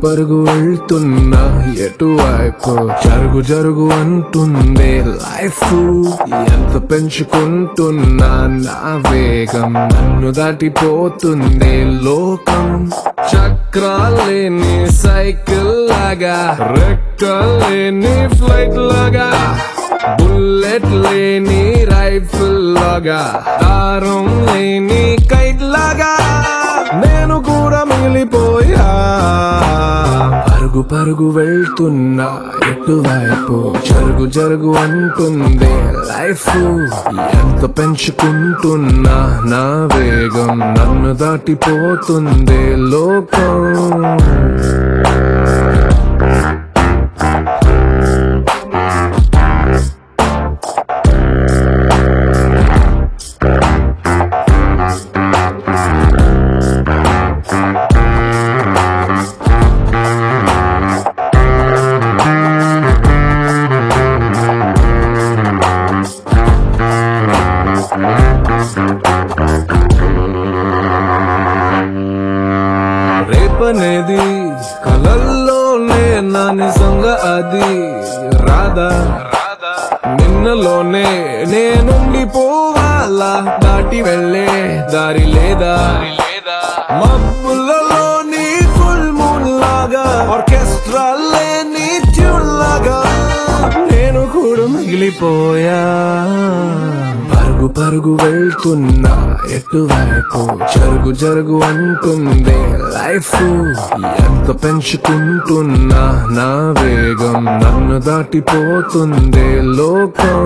పరుగు వెళ్తున్నా ఎటువైపు జరుగు జరుగు అంటుందే లైఫ్ ఎంత పెంచుకుంటున్నా నా వేగం నన్ను దాటిపోతుందే లోకం చక్రాలేని సైకిల్ లాగా రెక్కలేని ఫ్లైట్ లాగా బుల్లెట్ లేని రైఫిల్ లాగా దారం లేని కైట్ లాగా నేను కూడా మిగిలిపోయా పరుగు పరుగు వెళ్తున్నా ఎటువైపు జరుగు జరుగు అంటుంది లైఫ్ ఎంత పెంచుకుంటున్నా నా వేగం నన్ను దాటిపోతుంది లోకం రేపనేది కలల్లోనే నా నిజంగా అది రాదా నిన్నలోనే నేనుండిపోవాలా దాటి వెళ్ళే దారి లేదా మబ్బులలోని ఫుల్ మూన్ లాగా ఆర్కెస్ట్రా లేని ట్యూన్ లాగా నేను కూడా మిగిలిపోయా పరుగు పరుగు వెళ్తున్నా ఎటువైపు జరుగు జరుగు అంటుంది లైఫ్ ఎంత పెంచుకుంటున్నా నా వేగం నన్ను దాటిపోతుంది లోకం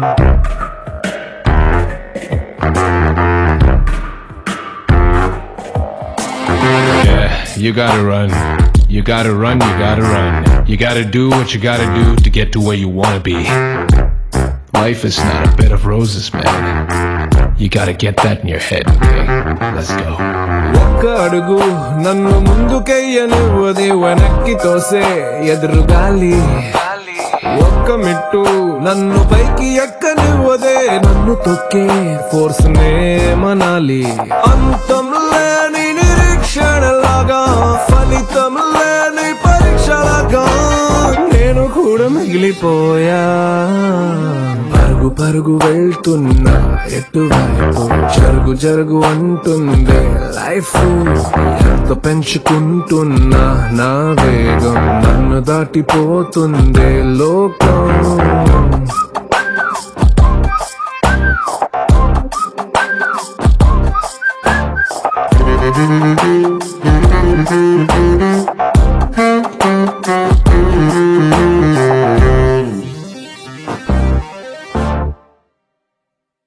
You gotta run. You gotta run, you gotta run. You gotta do what you gotta do to get to where you wanna be. Life is not a bed of roses, man. You gotta get that in your head, okay? Let's go. ఒక్క అడుగు నన్ను ముందుకెయ్యనివ్వది వెనక్కి తోసే ఎదురు గాలి ఒక్క మిట్టు నన్ను పైకి ఎక్కనివ్వదే నన్ను తొక్కే ఫోర్స్ నే మనాలి అంతం లేని నిరీక్షణలాగా ఫలితం లేని పరీక్షలాగా నేను కూడా మిగిలిపోయా పరుగు పరుగు వెళ్తున్నా ఎటువైపు జరుగు జరుగు అంటుంది లైఫ్ ఎంత పెంచుకుంటున్నా నా వేగం నన్ను దాటిపోతుంది లోకం